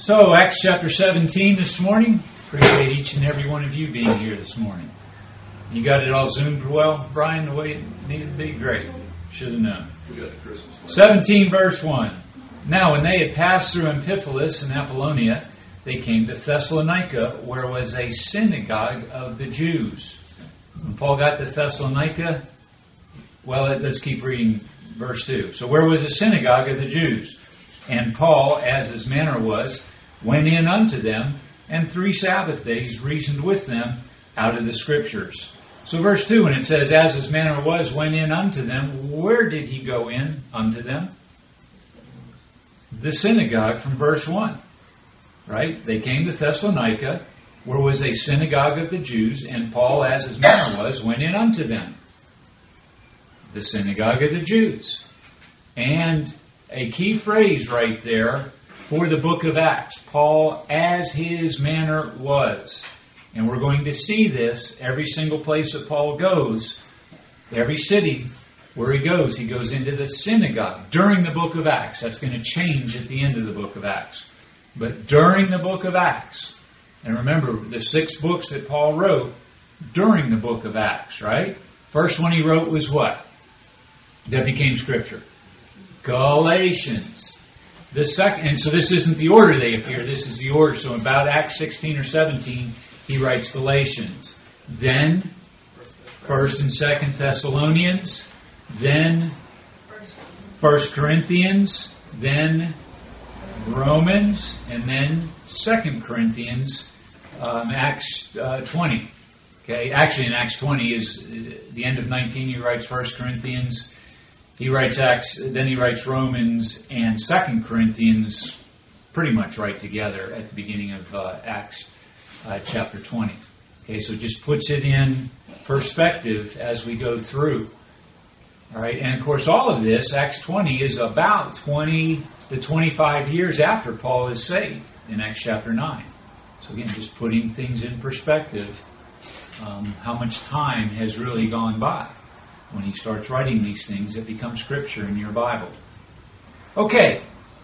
So, Acts chapter 17 this morning. Appreciate each and every one of you being here this morning. You got it all zoomed well, Brian, the way it needed to be? Great. Should have known. We got the Christmas lights. 17 verse 1. Now, when they had passed through Amphipolis and Apollonia, they came to Thessalonica, where was a synagogue of the Jews. When Paul got to Thessalonica, well, let's keep reading verse 2. So where was a synagogue of the Jews? And Paul, as his manner was, went in unto them, and 3 Sabbath days reasoned with them out of the Scriptures. So verse 2, when it says, as his manner was, went in unto them, where did he go in unto them? The synagogue from verse 1. Right? They came to Thessalonica, where was a synagogue of the Jews, and Paul, as his manner was, went in unto them. The synagogue of the Jews. And a key phrase right there for the book of Acts. Paul, as his manner was. And we're going to see this every single place that Paul goes. Every city where he goes into the synagogue during the book of Acts. That's going to change at the end of the book of Acts. But during the book of Acts, and remember the 6 books that Paul wrote during the book of Acts, right? First one he wrote was what? That became Scripture. Galatians. The second, and so this isn't the order they appear, this is the order. So about Acts 16 or 17, he writes Galatians. Then 1st and 2nd Thessalonians. Then 1 Corinthians. Then Romans. And then 2 Corinthians, Acts 20. Okay, actually in Acts 20 is the end of 19, he writes 1 Corinthians. He writes Acts, then he writes Romans and 2 Corinthians pretty much right together at the beginning of Acts chapter 20. Okay, so it just puts it in perspective as we go through. All right, and of course all of this, Acts 20, is about 20 to 25 years after Paul is saved in Acts chapter 9. So again, just putting things in perspective, how much time has really gone by. When he starts writing these things that become Scripture in your Bible. Okay,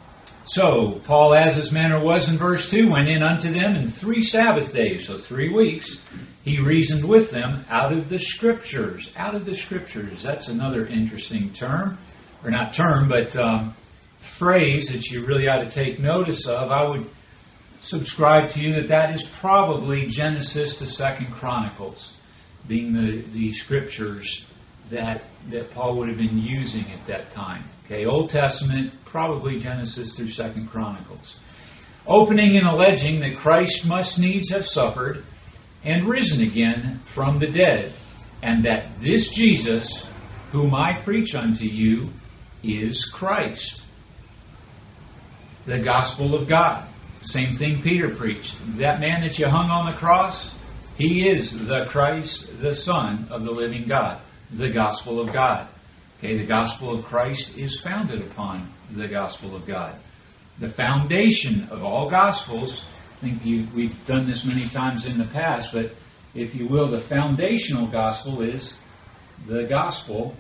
so Paul, as his manner was in verse 2, went in unto them in 3 Sabbath days, so 3 weeks, he reasoned with them out of the Scriptures. Out of the Scriptures. That's another interesting term, or not term, but phrase that you really ought to take notice of. I would subscribe to you that is probably Genesis to 2 Chronicles, being the Scriptures that Paul would have been using at that time. Okay, Old Testament, probably Genesis through 2 Chronicles. Opening and alleging that Christ must needs have suffered and risen again from the dead, and that this Jesus, whom I preach unto you, is Christ. The gospel of God. Same thing Peter preached. That man that you hung on the cross, he is the Christ, the Son of the living God. The gospel of God. Okay, the gospel of Christ is founded upon the gospel of God. The foundation of all gospels, I think we've done this many times in the past, but if you will, the foundational gospel is the gospel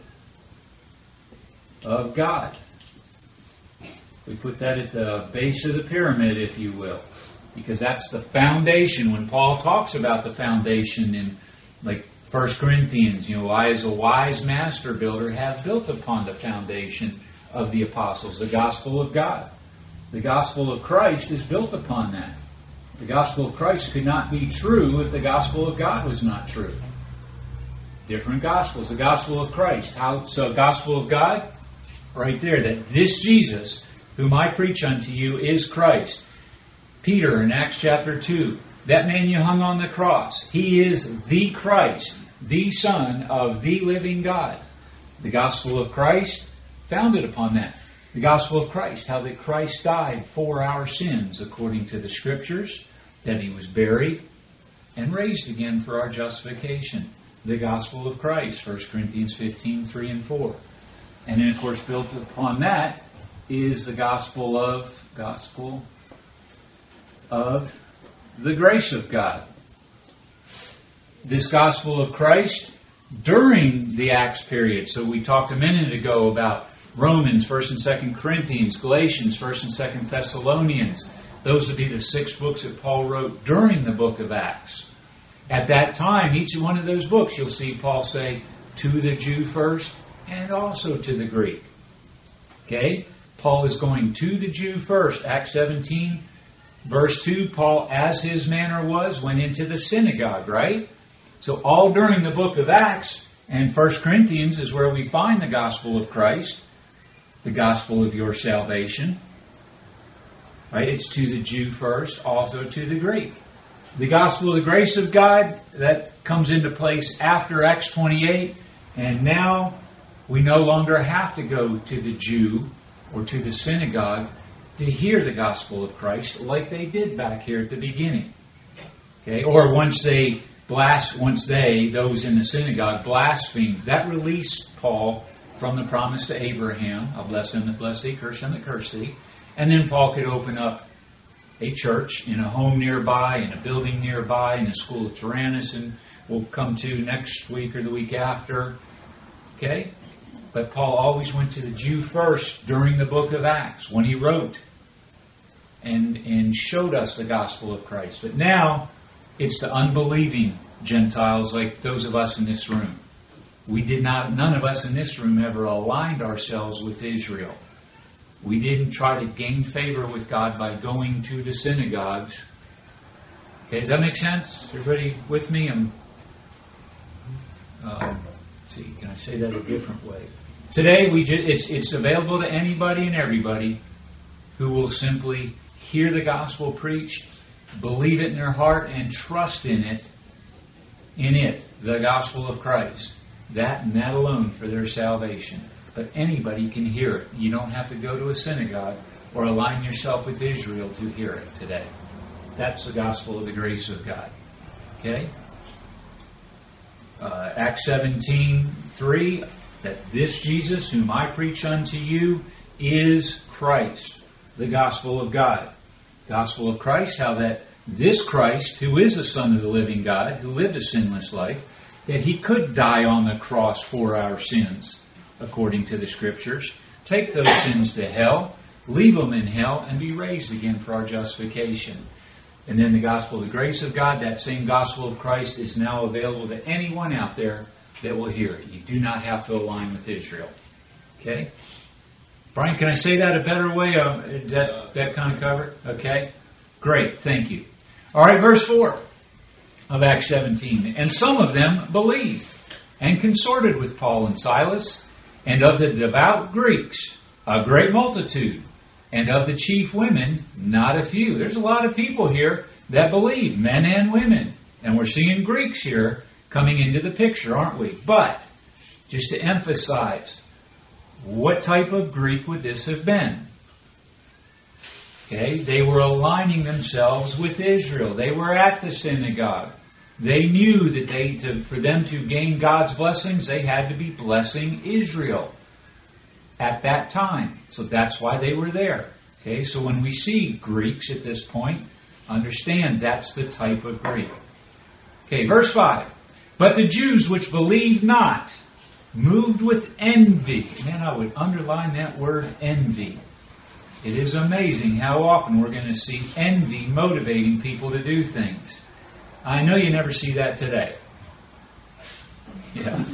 of God. We put that at the base of the pyramid, if you will, because that's the foundation. When Paul talks about the foundation in, like, 1 Corinthians, I as a wise master builder have built upon the foundation of the apostles, the gospel of God. The gospel of Christ is built upon that. The gospel of Christ could not be true if the gospel of God was not true. Different gospels. The gospel of Christ. So gospel of God, right there, that this Jesus, whom I preach unto you, is Christ. Peter in Acts chapter 2. That man you hung on the cross, he is the Christ, the Son of the living God. The gospel of Christ, founded upon that. The gospel of Christ, how that Christ died for our sins according to the Scriptures, that he was buried and raised again for our justification. The gospel of Christ, 1 Corinthians 15, 3 and 4. And then, of course, built upon that is the gospel of the grace of God. This gospel of Christ during the Acts period. So we talked a minute ago about Romans, 1st and 2nd Corinthians, Galatians, 1st and 2nd Thessalonians. Those would be the 6 books that Paul wrote during the book of Acts. At that time, each one of those books, you'll see Paul say, to the Jew first, and also to the Greek. Okay? Paul is going to the Jew first. Acts 17, verse 2, Paul, as his manner was, went into the synagogue, right? So all during the book of Acts and 1 Corinthians is where we find the gospel of Christ, the gospel of your salvation. Right? It's to the Jew first, also to the Greek. The gospel of the grace of God, that comes into place after Acts 28, and now we no longer have to go to the Jew or to the synagogue to hear the gospel of Christ like they did back here at the beginning. Okay? Or once those in the synagogue blasphemed, that released Paul from the promise to Abraham, I'll bless him that bless thee, curse him that curse thee. And then Paul could open up a church in a home nearby, in a building nearby, in the school of Tyrannus, and we'll come to next week or the week after. Okay? But Paul always went to the Jew first during the book of Acts when he wrote and showed us the gospel of Christ. But now it's the unbelieving Gentiles like those of us in this room. None of us in this room ever aligned ourselves with Israel. We didn't try to gain favor with God by going to the synagogues. Okay, does that make sense? Everybody with me? Let's see, can I say that a different way? Today, it's available to anybody and everybody who will simply hear the gospel preached, believe it in their heart, and trust in it, the gospel of Christ. That and that alone for their salvation. But anybody can hear it. You don't have to go to a synagogue or align yourself with Israel to hear it today. That's the gospel of the grace of God. Okay? Acts 17:3, that this Jesus whom I preach unto you is Christ, the gospel of God. Gospel of Christ, how that this Christ, who is the Son of the living God, who lived a sinless life, that He could die on the cross for our sins, according to the Scriptures, take those sins to hell, leave them in hell, and be raised again for our justification. And then the gospel of the grace of God, that same gospel of Christ, is now available to anyone out there that will hear it. You do not have to align with Israel. Okay? Brian, can I say that a better way? That kind of cover it? Okay? Great, thank you. All right, verse 4 of Acts 17. And some of them believed and consorted with Paul and Silas, and of the devout Greeks, a great multitude, and of the chief women, not a few. There's a lot of people here that believe, men and women. And we're seeing Greeks here coming into the picture, aren't we? But, just to emphasize, what type of Greek would this have been? Okay, they were aligning themselves with Israel. They were at the synagogue. They knew that for them to gain God's blessings, they had to be blessing Israel at that time. So that's why they were there. Okay, so when we see Greeks at this point, understand that's the type of Greek. Okay, verse 5. But the Jews which believed not, moved with envy. Man, I would underline that word envy. It is amazing how often we're going to see envy motivating people to do things. I know you never see that today. Yeah.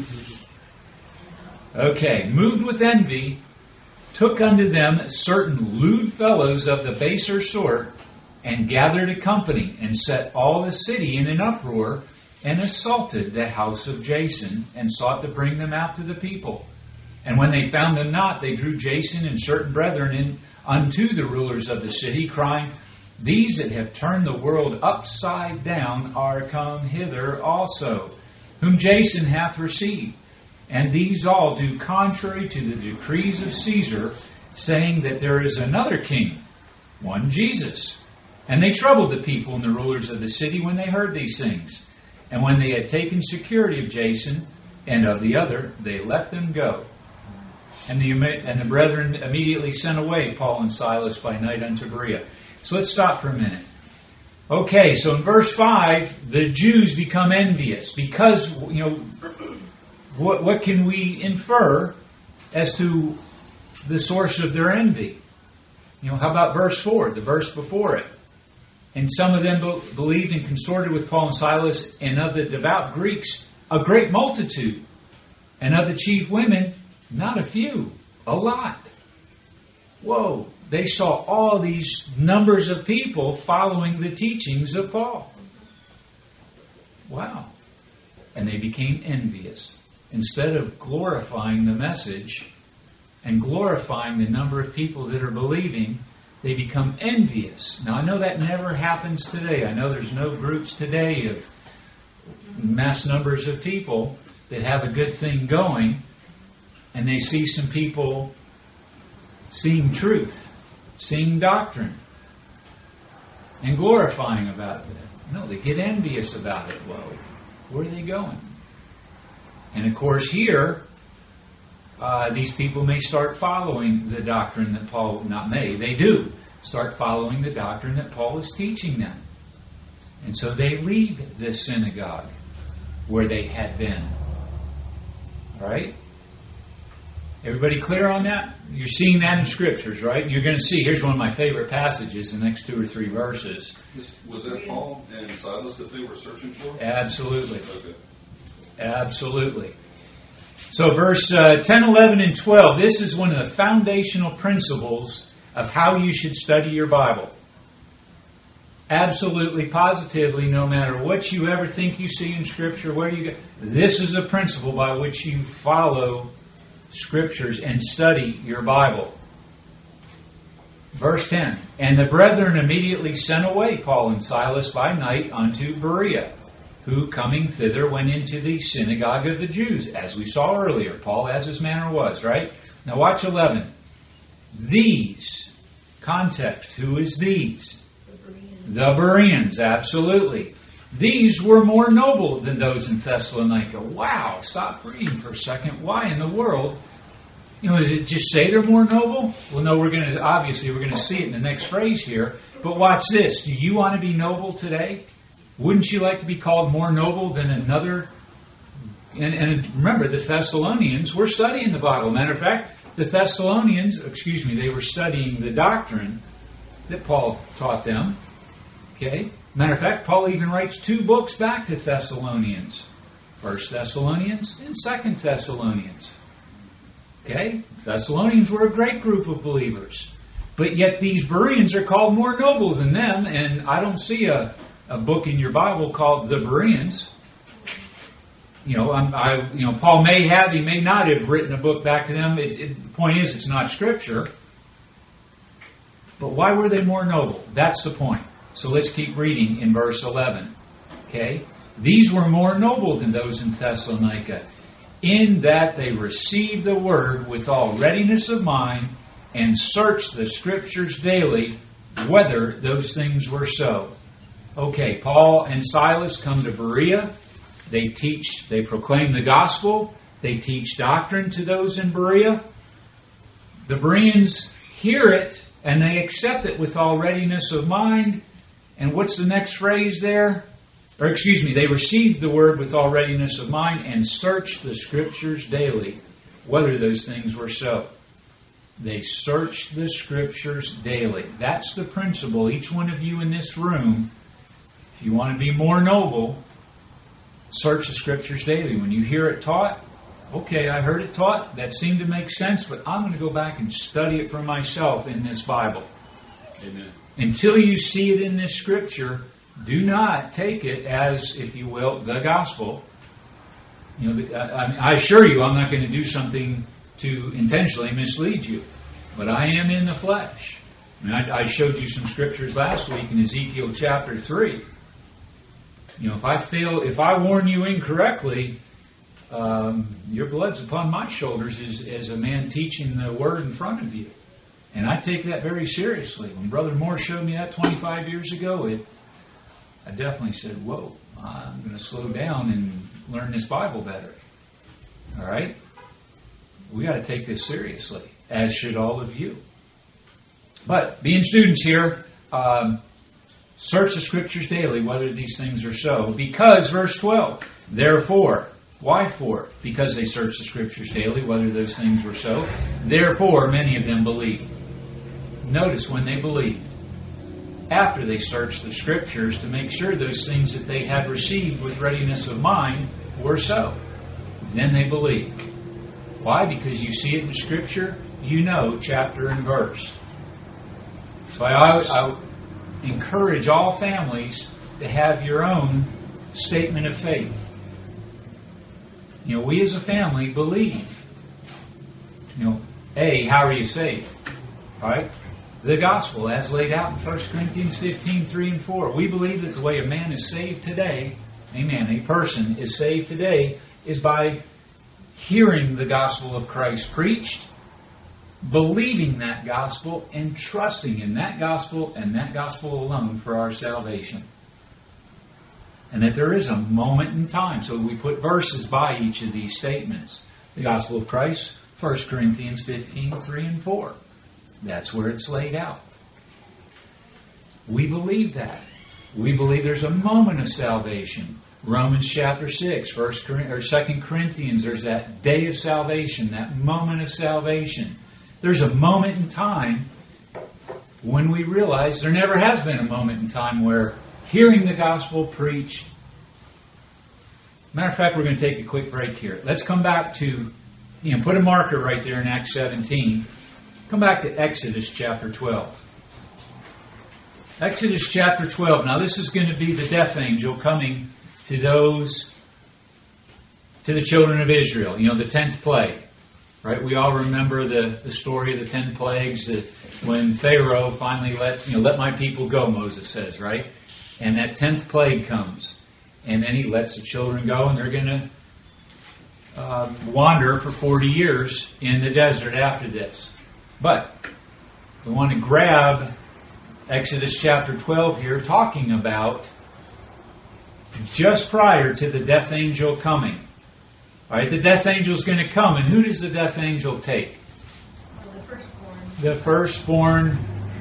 Okay, moved with envy, took unto them certain lewd fellows of the baser sort, and gathered a company, and set all the city in an uproar, and assaulted the house of Jason, and sought to bring them out to the people. And when they found them not, they drew Jason and certain brethren in unto the rulers of the city, crying, These that have turned the world upside down are come hither also, whom Jason hath received. And these all do contrary to the decrees of Caesar, saying that there is another king, one Jesus. And they troubled the people and the rulers of the city when they heard these things. And when they had taken security of Jason and of the other, they let them go. And the brethren immediately sent away Paul and Silas by night unto Berea. So let's stop for a minute. Okay, so in verse 5, the Jews become envious because, what can we infer as to the source of their envy? How about verse 4, the verse before it? And some of them believed and consorted with Paul and Silas, and of the devout Greeks, a great multitude. And of the chief women, not a few, a lot. Whoa, they saw all these numbers of people following the teachings of Paul. Wow. And they became envious. Instead of glorifying the message and glorifying the number of people that are believing, they become envious. Now, I know that never happens today. I know there's no groups today of mass numbers of people that have a good thing going, and they see some people seeing truth, seeing doctrine, and glorifying about it. No, they get envious about it. Whoa, where are they going? And of course here, these people may start following the doctrine that Paul, they do start following the doctrine that Paul is teaching them. And so they leave the synagogue where they had been. All right? Everybody clear on that? You're seeing that in Scriptures, right? You're going to see, here's one of my favorite passages, the next 2 or 3 verses. Was that Paul and Silas that they were searching for? Absolutely. Okay. Absolutely. So verse 10, 11, and 12, this is one of the foundational principles of how you should study your Bible. Absolutely, positively, no matter what you ever think you see in Scripture, where you go, this is a principle by which you follow Scriptures and study your Bible. Verse 10, and the brethren immediately sent away Paul and Silas by night unto Berea, who, coming thither, went into the synagogue of the Jews, as we saw earlier. Paul, as his manner was, right? Now watch 11. These, context, who is these? The Bereans, absolutely. These were more noble than those in Thessalonica. Wow, stop reading for a second. Why in the world? Does it just say they're more noble? Well, no, we're going to see it in the next phrase here. But watch this. Do you want to be noble today? Wouldn't you like to be called more noble than another? And remember, the Thessalonians were studying the Bible. Matter of fact, the Thessalonians, they were studying the doctrine that Paul taught them. Okay? Matter of fact, Paul even writes 2 books back to Thessalonians. 1 Thessalonians and 2 Thessalonians. Okay? Thessalonians were a great group of believers. But yet these Bereans are called more noble than them, and I don't see a book in your Bible called the Bereans. Paul he may not have written a book back to them. The point is, it's not Scripture. But why were they more noble? That's the point. So let's keep reading in verse 11. Okay? These were more noble than those in Thessalonica, in that they received the word with all readiness of mind, and searched the Scriptures daily, whether those things were so. Okay, Paul and Silas come to Berea. They proclaim the gospel. They teach doctrine to those in Berea. The Bereans hear it, and they accept it with all readiness of mind. And what's the next phrase there? They received the word with all readiness of mind and searched the Scriptures daily, whether those things were so. They searched the Scriptures daily. That's the principle. Each one of you in this room, if you want to be more noble, search the Scriptures daily. When you hear it taught, okay, I heard it taught, that seemed to make sense, but I'm going to go back and study it for myself in this Bible. Amen. Until you see it in this Scripture, do not take it as, if you will, the gospel. I assure you, I'm not going to do something to intentionally mislead you, but I am in the flesh. I showed you some Scriptures last week in Ezekiel chapter 3. If I warn you incorrectly, your blood's upon my shoulders as a man teaching the Word in front of you. And I take that very seriously. When Brother Moore showed me that 25 years ago, I definitely said, whoa, I'm going to slow down and learn this Bible better. All right? We got to take this seriously, as should all of you. But being students here, search the Scriptures daily, whether these things are so. Because, verse 12, therefore, why for? Because they searched the Scriptures daily, whether those things were so. Therefore, many of them believed. Notice when they believed. After they searched the Scriptures to make sure those things that they had received with readiness of mind were so. Then they believed. Why? Because you see it in Scripture, you know chapter and verse. So I encourage all families to have your own statement of faith. We as a family believe. How are you saved? Right? The gospel as laid out in 1 Corinthians 15, 3 and 4. We believe that the way a man is saved today, a person is saved today, is by hearing the gospel of Christ preached, believing that gospel, and trusting in that gospel and that gospel alone for our salvation. And that there is a moment in time. So we put verses by each of these statements. The gospel of Christ, 1 Corinthians 15, 3 and 4. That's where it's laid out. We believe that. We believe there's a moment of salvation. Romans chapter 6, 2 Corinthians, there's that day of salvation, that moment of salvation. There's a moment in time when we realize there never has been a moment in time where hearing the gospel preached. Matter of fact, we're going to take a quick break here. Let's come back to, put a marker right there in Acts 17. Come back to Exodus chapter 12. Exodus chapter 12. Now this is going to be the death angel coming to the children of Israel. The 10th plague. Right? We all remember the story of the 10 plagues, that when Pharaoh finally let my people go, Moses says, right? And that 10th plague comes. And then he lets the children go, and they're going to wander for 40 years in the desert after this. But we want to grab Exodus chapter 12 here, talking about just prior to the death angel coming. All right, the death angel is going to come, and who does the death angel take? The firstborn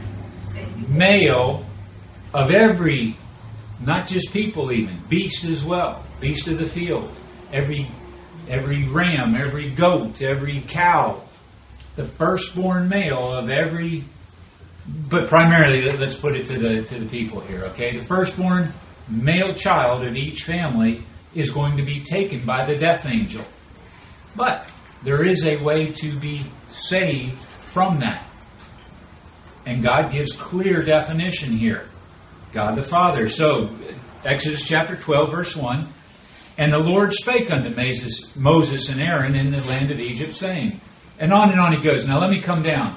male of every, not just people even, beast as well, beast of the field, every ram, every goat, every cow, the firstborn male of every, but primarily, let's put it to the people here, okay? The firstborn male child of each family is going to be taken by the death angel. But there is a way to be saved from that. And God gives clear definition here. God the Father. So, Exodus chapter 12, verse 1. And the Lord spake unto Moses and Aaron in the land of Egypt, saying, and on he goes. Now let me come down.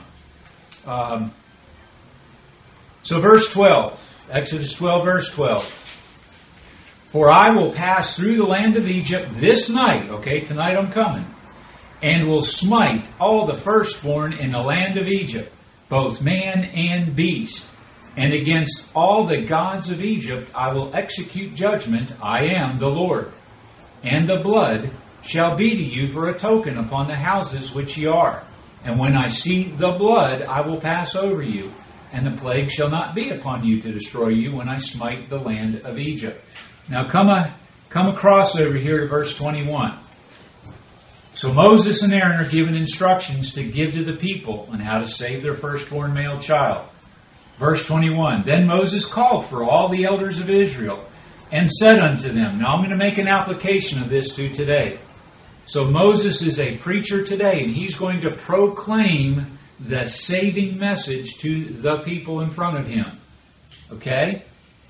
So verse 12, Exodus 12, verse 12. For I will pass through the land of Egypt this night, okay, tonight I'm coming, and will smite all the firstborn in the land of Egypt, both man and beast. And against all the gods of Egypt I will execute judgment. I am the Lord. And the blood shall be to you for a token upon the houses which ye are. And when I see the blood, I will pass over you. And the plague shall not be upon you to destroy you when I smite the land of Egypt. Now come across over here to verse 21. So Moses and Aaron are given instructions to give to the people on how to save their firstborn male child. Verse 21. Then Moses called for all the elders of Israel and said unto them. Now I'm going to make an application of this to today. So Moses is a preacher today, and he's going to proclaim the saving message to the people in front of him. Okay?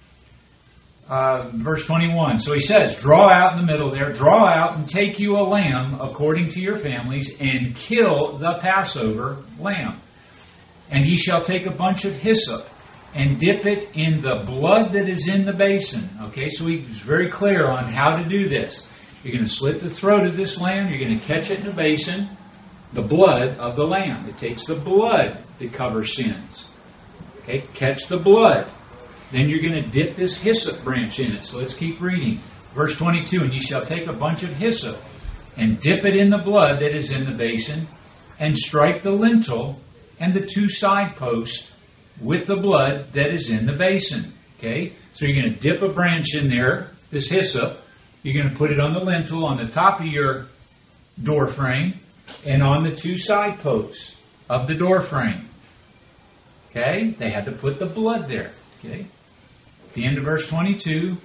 Verse 21. So he says, draw out in the middle there, draw out and take you a lamb according to your families, and kill the Passover lamb. And ye shall take a bunch of hyssop and dip it in the blood that is in the basin. Okay, so he's very clear on how to do this. You're going to slit the throat of this lamb. You're going to catch it in a basin. The blood of the lamb. It takes the blood to cover sins. Okay, catch the blood. Then you're going to dip this hyssop branch in it. So let's keep reading. Verse 22. And ye shall take a bunch of hyssop and dip it in the blood that is in the basin, and strike the lintel and the two side posts with the blood that is in the basin. Okay, so you're going to dip a branch in there, this hyssop. You're going to put it on the lintel, on the top of your door frame, and on the two side posts of the door frame. Okay? They had to put the blood there. Okay? At the end of verse 22,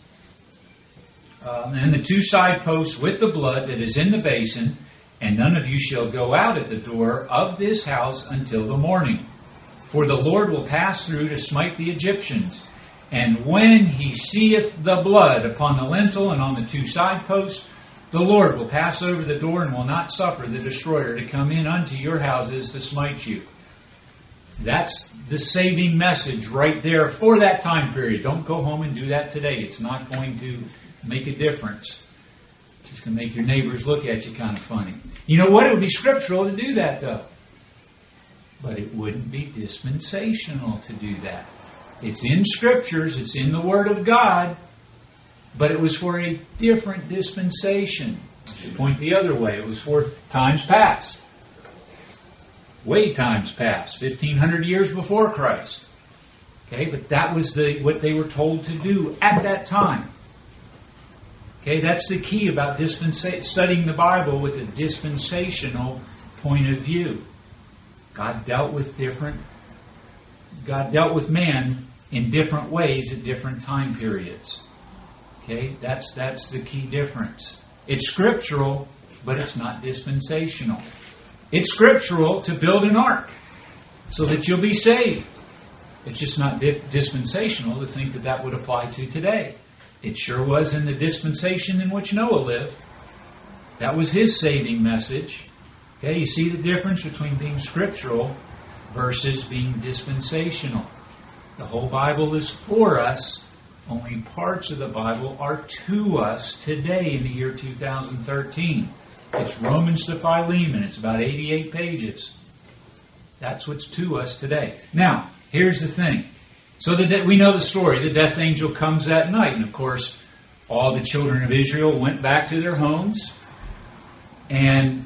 and the 2 side posts with the blood that is in the basin, and none of you shall go out at the door of this house until the morning. For the Lord will pass through to smite the Egyptians. And when he seeth the blood upon the lintel and on the 2 side posts, the Lord will pass over the door and will not suffer the destroyer to come in unto your houses to smite you. That's the saving message right there for that time period. Don't go home and do that today. It's not going to make a difference. It's just going to make your neighbors look at you kind of funny. You know what? It would be scriptural to do that, though. But it wouldn't be dispensational to do that. It's in Scriptures. It's in the Word of God. But it was for a different dispensation. I should point the other way. It was for times past. Way times past. 1,500 years before Christ. Okay, but that was what they were told to do at that time. Okay, that's the key about studying the Bible with a dispensational point of view. God dealt with man in different ways at different time periods. Okay, that's the key difference. It's scriptural, but it's not dispensational. It's scriptural to build an ark so that you'll be saved. It's just not dispensational to think that would apply to today. It sure was in the dispensation in which Noah lived. That was his saving message. Okay, you see the difference between being scriptural versus being dispensational. The whole Bible is for us. Only parts of the Bible are to us today in the year 2013. It's Romans to Philemon. It's about 88 pages. That's what's to us today. Now, here's the thing. So we know the story. The death angel comes that night. And of course, all the children of Israel went back to their homes. And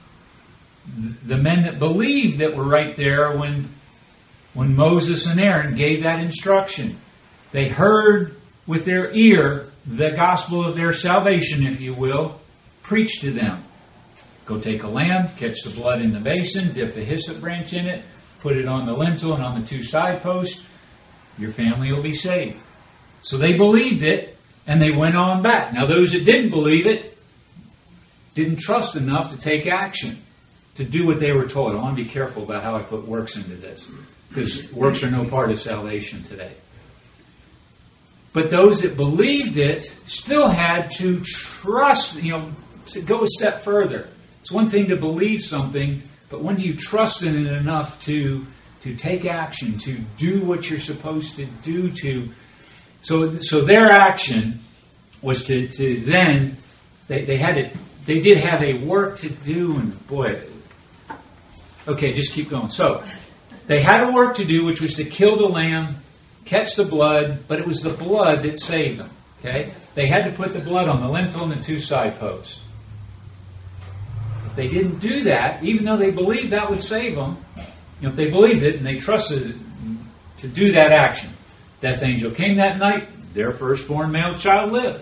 the men that believed that were right there when Moses and Aaron gave that instruction, they heard with their ear the gospel of their salvation, if you will, preached to them. Go take a lamb, catch the blood in the basin, dip the hyssop branch in it, put it on the lintel and on the 2 side posts. Your family will be saved. So they believed it, and they went on back. Now those that didn't believe it didn't trust enough to take action, to do what they were told. I want to be careful about how I put works into this, because works are no part of salvation today. But those that believed it still had to trust, to go a step further. It's one thing to believe something, but when do you trust in it enough to take action, to do what you're supposed to do so their action was to then, they did have a work to do, and boy, okay, just keep going. So, they had a work to do, which was to kill the lamb, catch the blood, but it was the blood that saved them. Okay? They had to put the blood on the lintel and the 2 side posts. If they didn't do that, even though they believed that would save them, if they believed it and they trusted to do that action, death angel came that night, their firstborn male child lived.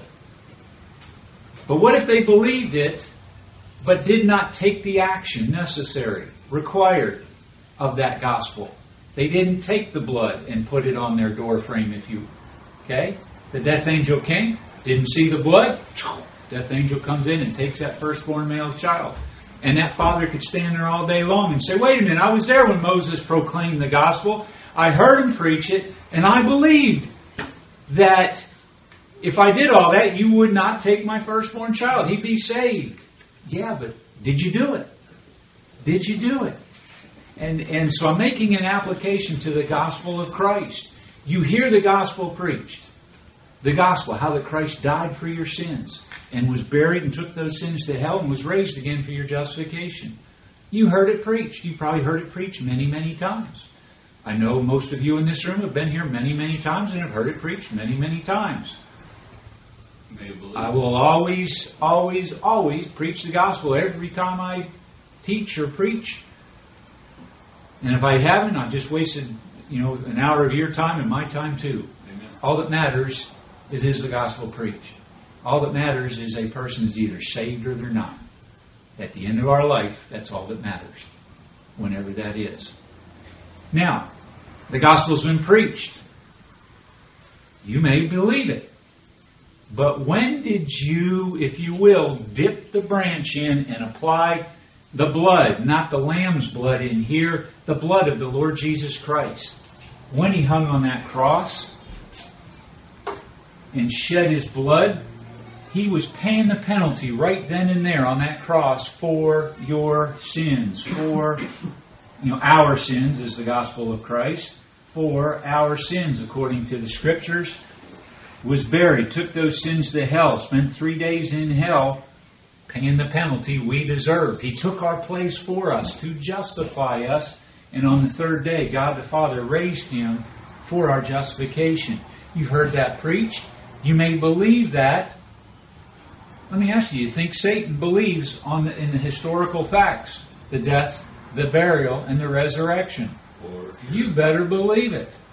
But what if they believed it, but did not take the action necessary, required of that gospel? They didn't take the blood and put it on their door frame, okay? The death angel came, didn't see the blood, death angel comes in and takes that firstborn male child. And that father could stand there all day long and say, wait a minute, I was there when Moses proclaimed the gospel. I heard him preach it, and I believed that if I did all that, you would not take my firstborn child. He'd be saved. Yeah, but did you do it? Did you do it? And so I'm making an application to the gospel of Christ. You hear the gospel preached. The gospel, how that Christ died for your sins and was buried and took those sins to hell and was raised again for your justification. You heard it preached. You probably heard it preached many, many times. I know most of you in this room have been here many, many times and have heard it preached many, many times. I will always, always, always preach the gospel every time I teach or preach. And if I haven't, I've just wasted, an hour of your time and my time too. Amen. All that matters is the gospel preached. All that matters is a person is either saved or they're not. At the end of our life, that's all that matters. Whenever that is. Now, The gospel's been preached. You may believe it. But when did you, if you will, dip the branch in and apply the blood, not the lamb's blood in here, the blood of the Lord Jesus Christ? When He hung on that cross and shed His blood, He was paying the penalty right then and there on that cross for your sins, for our sins, is the gospel of Christ, for our sins according to the Scriptures. Was buried, took those sins to hell, spent 3 days in hell, paying the penalty we deserved. He took our place for us to justify us, and on the third day, God the Father raised Him for our justification. You've heard that preached. You may believe that. Let me ask you, you think Satan believes in the historical facts, the death, the burial, and the resurrection? You better believe it.